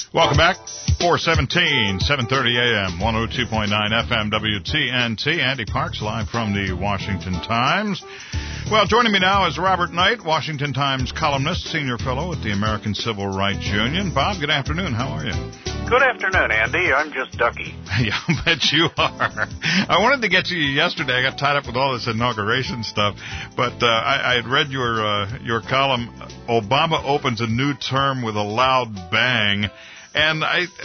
Welcome back. 417, 7:30 a.m., 102.9 FM WTNT. Andy Parks live from the Washington Times. Well, joining me now is Robert Knight, Washington Times columnist, senior fellow at the American Civil Rights Union. Bob, good afternoon. How are you? Good afternoon, Andy. I'm just ducky. Yeah, I bet you are. I wanted to get to you yesterday. I got tied up with all this inauguration stuff, but I had read your column. Obama opens a new term with a loud bang, and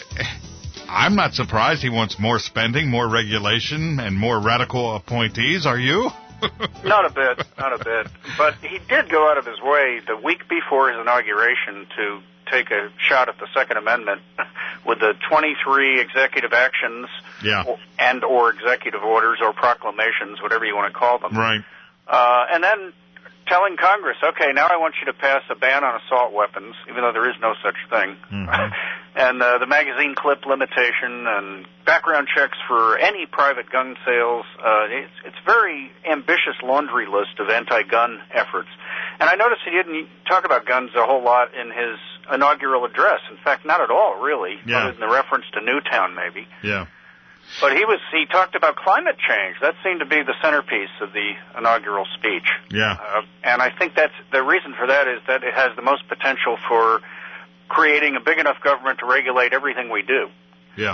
I'm not surprised he wants more spending, more regulation, and more radical appointees. Are you? Not a bit. But he did go out of his way the week before his inauguration to take a shot at the Second Amendment with the 23 executive actions and or executive orders or proclamations, whatever you want to call them. Right. And then telling Congress, okay, now I want you to pass a ban on assault weapons, even though there is no such thing, and the magazine clip limitation and background checks for any private gun sales. It's very ambitious laundry list of anti-gun efforts. And I noticed he didn't talk about guns a whole lot in his inaugural address. In fact, not at all, really, other than the reference to Newtown, maybe. Yeah. But he talked about climate change. That seemed to be the centerpiece of the inaugural speech. Yeah. And I think that's the reason for that is that it has the most potential for creating a big enough government to regulate everything we do. Yeah.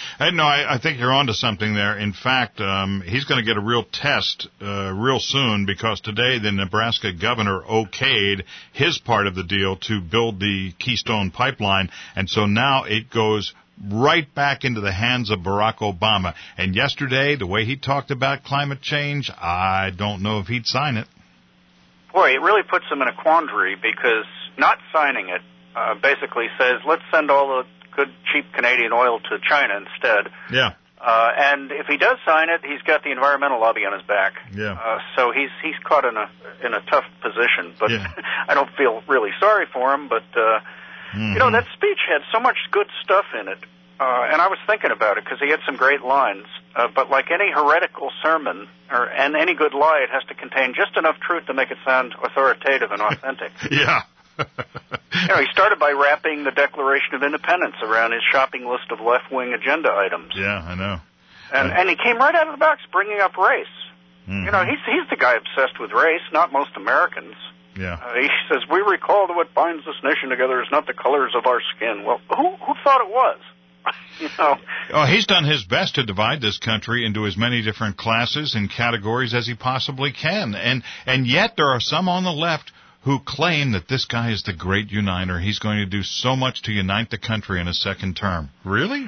I think you're onto something there. In fact, he's going to get a real test real soon because today the Nebraska governor okayed his part of the deal to build the Keystone Pipeline, and so now it goes right back into the hands of Barack Obama. And yesterday, the way he talked about climate change, I don't know if he'd sign it. Boy, it really puts him in a quandary because not signing it basically says, let's send all the good, cheap Canadian oil to China instead. Yeah. And if he does sign it, he's got the environmental lobby on his back. Yeah. So he's caught in a tough position. But I don't feel really sorry for him. But you know, that speech had so much good stuff in it. And I was thinking about it because he had some great lines. But like any heretical sermon and any good lie, it has to contain just enough truth to make it sound authoritative and authentic. Yeah. You know, he started by wrapping the Declaration of Independence around his shopping list of left-wing agenda items. Yeah, I know. And he came right out of the box bringing up race. You know, he's the guy obsessed with race, not most Americans. Yeah. He says, we recall that what binds this nation together is not the colors of our skin. Well, who thought it was? You know. Oh, he's done his best to divide this country into as many different classes and categories as he possibly can. And yet there are some on the left who claim that this guy is the great uniter. He's going to do so much to unite the country in a second term. Really?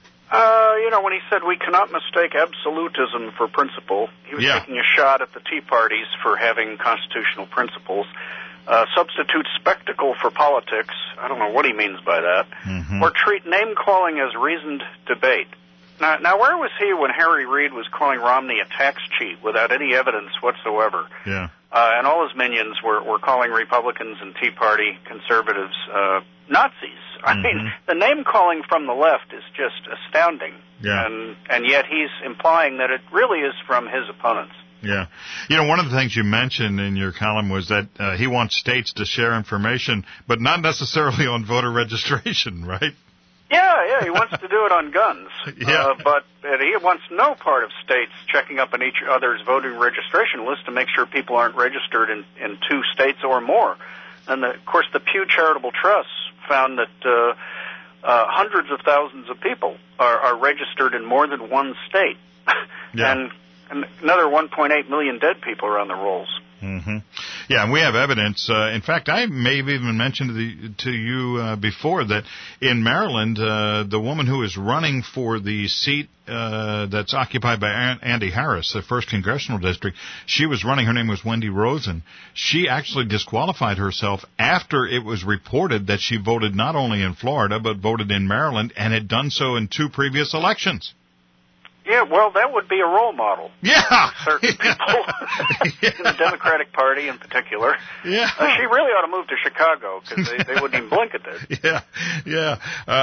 You know, when he said we cannot mistake absolutism for principle, he was taking a shot at the Tea Parties for having constitutional principles. Substitute spectacle for politics. I don't know what he means by that. Or treat name-calling as reasoned debate. Now, where was he when Harry Reid was calling Romney a tax cheat without any evidence whatsoever? Yeah. And all his minions were calling Republicans and Tea Party conservatives Nazis. I mean, the name-calling from the left is just astounding. Yeah. And yet he's implying that it really is from his opponents. Yeah. You know, one of the things you mentioned in your column was that he wants states to share information, but not necessarily on voter registration, right? Yeah, he wants to do it on guns. But he wants no part of states checking up on each other's voting registration list to make sure people aren't registered in 2 states or more. And, of course, the Pew Charitable Trust found that hundreds of thousands of people are registered in more than one state. And another 1.8 million dead people are on the rolls. Yeah, and we have evidence. In fact, I may have even mentioned to you before that in Maryland, the woman who is running for the seat that's occupied by Andy Harris, the 1st Congressional District, she was running. Her name was Wendy Rosen. She actually disqualified herself after it was reported that she voted not only in Florida, but voted in Maryland and had done so in 2 previous elections. Yeah, well, that would be a role model. Yeah. Certain people in the Democratic Party in particular. Yeah. She really ought to move to Chicago because they wouldn't even blink at this. Yeah.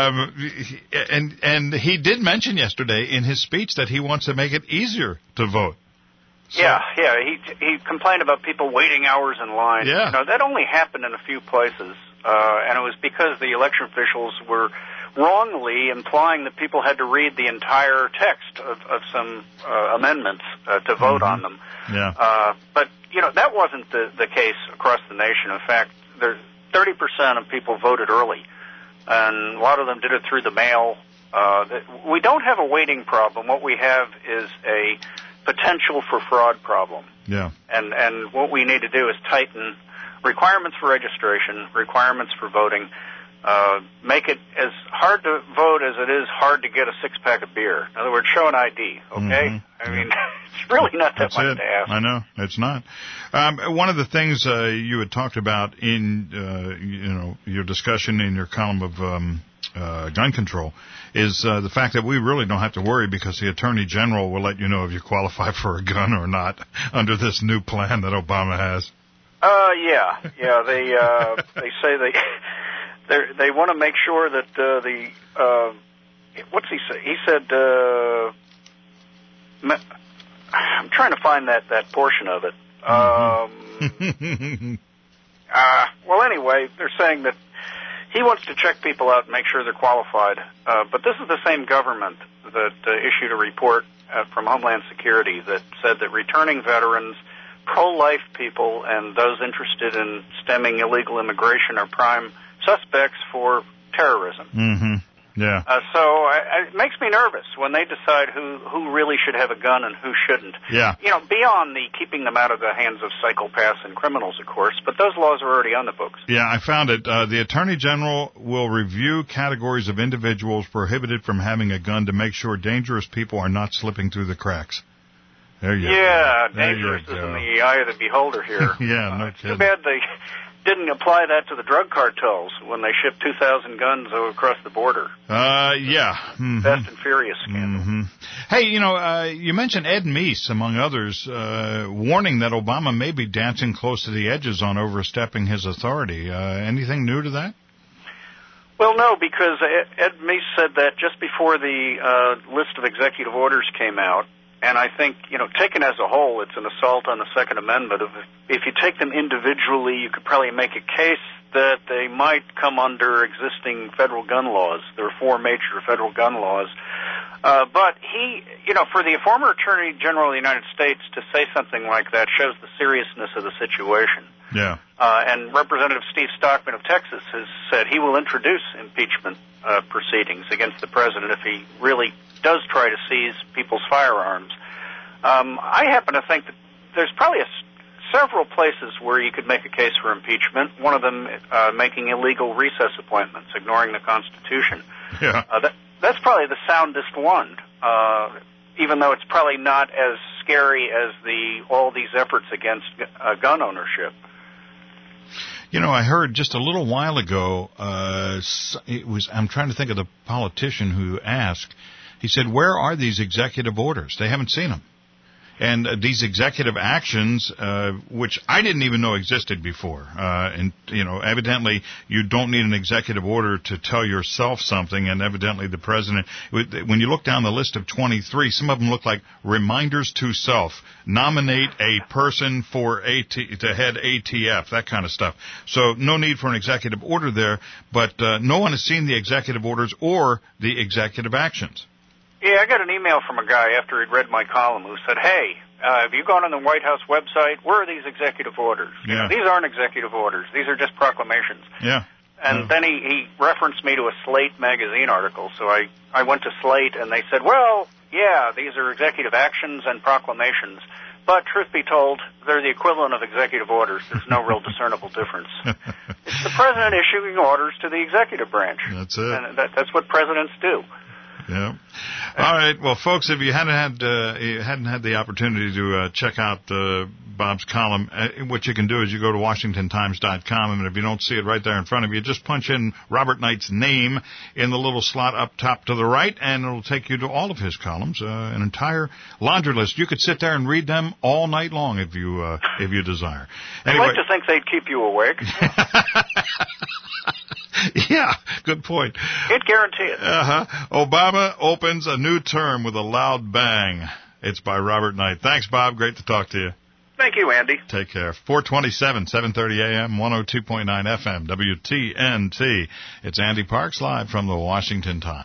And he did mention yesterday in his speech that he wants to make it easier to vote. So. Yeah. He complained about people waiting hours in line. Yeah. You know, that only happened in a few places, and it was because the election officials were wrongly implying that people had to read the entire text of some amendments to vote on them. Yeah. But, that wasn't the case across the nation. In fact, 30% of people voted early, and a lot of them did it through the mail. We don't have a waiting problem. What we have is a potential for fraud problem. Yeah. And what we need to do is tighten requirements for registration, requirements for voting, make it as hard to vote as it is hard to get a six-pack of beer. In other words, show an ID, okay? Mm-hmm. I mean, it's really not that much to ask. I know, it's not. One of the things you had talked about in, your discussion in your column of gun control is the fact that we really don't have to worry because the Attorney General will let you know if you qualify for a gun or not under this new plan that Obama has. Yeah. They say they want to make sure that what's he say? He said, I'm trying to find that portion of it. Well, anyway, they're saying that he wants to check people out and make sure they're qualified. But this is the same government that issued a report from Homeland Security that said that returning veterans, pro-life people, and those interested in stemming illegal immigration are prime suspects for terrorism. Mm-hmm. Yeah. So it makes me nervous when they decide who really should have a gun and who shouldn't. Yeah. Beyond the keeping them out of the hands of psychopaths and criminals, of course, but those laws are already on the books. Yeah, I found it. The Attorney General will review categories of individuals prohibited from having a gun to make sure dangerous people are not slipping through the cracks. There you go. Yeah, dangerous is in the eye of the beholder here. Yeah, no kidding. Too bad they didn't apply that to the drug cartels when they shipped 2,000 guns across the border. Yeah. Mm-hmm. Fast and Furious scandal. Mm-hmm. Hey, you mentioned Ed Meese, among others, warning that Obama may be dancing close to the edges on overstepping his authority. Anything new to that? Well, no, because Ed Meese said that just before the list of executive orders came out. And I think, taken as a whole, it's an assault on the Second Amendment. If you take them individually, you could probably make a case that they might come under existing federal gun laws. There are 4 major federal gun laws. But he, for the former Attorney General of the United States to say something like that shows the seriousness of the situation. Yeah. And Representative Steve Stockman of Texas has said he will introduce impeachment proceedings against the president if he really does try to seize people's firearms. I happen to think that there's probably several places where you could make a case for impeachment. One of them making illegal recess appointments, ignoring the Constitution. Yeah. That's probably the soundest one, even though it's probably not as scary as all these efforts against gun ownership. I heard just a little while ago, I'm trying to think of the politician who asked, he said, where are these executive orders? They haven't seen them. And these executive actions, which I didn't even know existed before, evidently you don't need an executive order to tell yourself something, and evidently the president, when you look down the list of 23, some of them look like reminders to self, nominate a person to head ATF, that kind of stuff. So no need for an executive order there, but no one has seen the executive orders or the executive actions. Yeah, I got an email from a guy after he'd read my column who said, hey, have you gone on the White House website? Where are these executive orders? Yeah. These aren't executive orders. These are just proclamations. Yeah. And then he referenced me to a Slate magazine article. So I went to Slate, and they said, well, yeah, these are executive actions and proclamations. But truth be told, they're the equivalent of executive orders. There's no real discernible difference. It's the president issuing orders to the executive branch. That's it. And that's what presidents do. Yeah. All right. Well, folks, if you hadn't had the opportunity to check out Bob's column, what you can do is you go to WashingtonTimes.com, and if you don't see it right there in front of you, just punch in Robert Knight's name in the little slot up top to the right, and it'll take you to all of his columns, an entire laundry list. You could sit there and read them all night long if you desire. Anyway, I'd like to think they'd keep you awake. Yeah, good point. Can't guarantee it. Obama opens a new term with a loud bang. It's by Robert Knight. Thanks, Bob. Great to talk to you. Thank you, Andy. Take care. 427, 730 AM, 102.9 FM, WTNT. It's Andy Parks live from the Washington Times.